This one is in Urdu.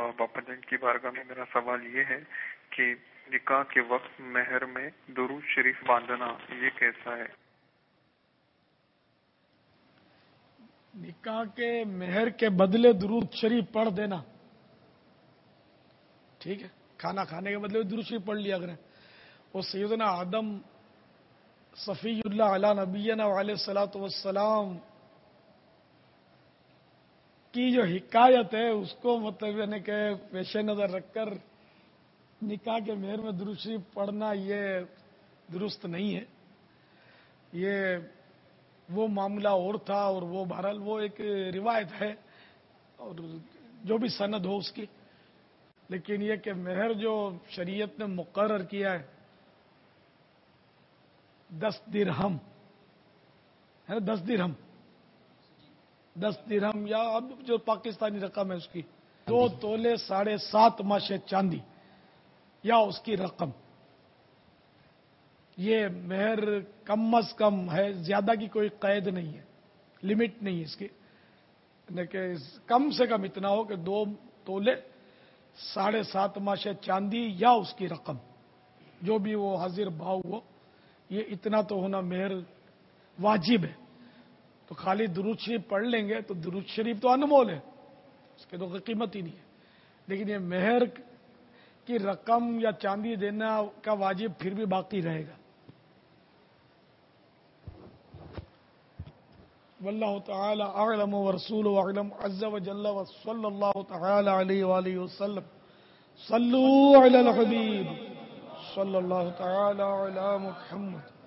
باپا جان کی بارگاہ میں میرا سوال یہ ہے کہ نکاح کے وقت مہر میں درود شریف باندھنا یہ کیسا ہے؟ نکاح کے مہر کے بدلے درود شریف پڑھ دینا ٹھیک ہے، کھانا کھانے کے بدلے درود شریف پڑھ لیا کریں. وہ سیدنا آدم صفی اللہ علیہ نبینا علیہ الصلوۃ والسلام کی جو حکایت ہے اس کو مطلب یعنی کہ پیش نظر رکھ کر نکاح کے مہر میں درود شریف پڑھنا یہ درست نہیں ہے. یہ وہ معاملہ اور تھا، اور وہ بہرحال وہ ایک روایت ہے اور جو بھی سند ہو اس کی، لیکن یہ کہ مہر جو شریعت نے مقرر کیا ہے 10 درہم ہے، 10 درہم یا اب جو پاکستانی رقم ہے اس کی 2 تولے 7.5 ماشے چاندی یا اس کی رقم، یہ مہر کم از کم ہے، زیادہ کی کوئی قید نہیں ہے، لمٹ نہیں ہے اس کی، لیکن کم سے کم اتنا ہو کہ 2 تولے 7.5 ماشے چاندی یا اس کی رقم، جو بھی وہ حاضر بھاؤ ہو، یہ اتنا تو ہونا مہر واجب ہے. تو خالی درود شریف پڑھ لیں گے تو درود شریف تو انمول ہے، اس کے تو کوئی قیمت ہی نہیں ہے، لیکن یہ مہر کی رقم یا چاندی دینا کا واجب پھر بھی باقی رہے گا. واللہ تعالی اعلم ورسولہ اعلم عز وجل وصلی اللہ تعالی علیہ وآلہ وسلم. صلوا علی الحبیب صلی اللہ تعالی علی محمد.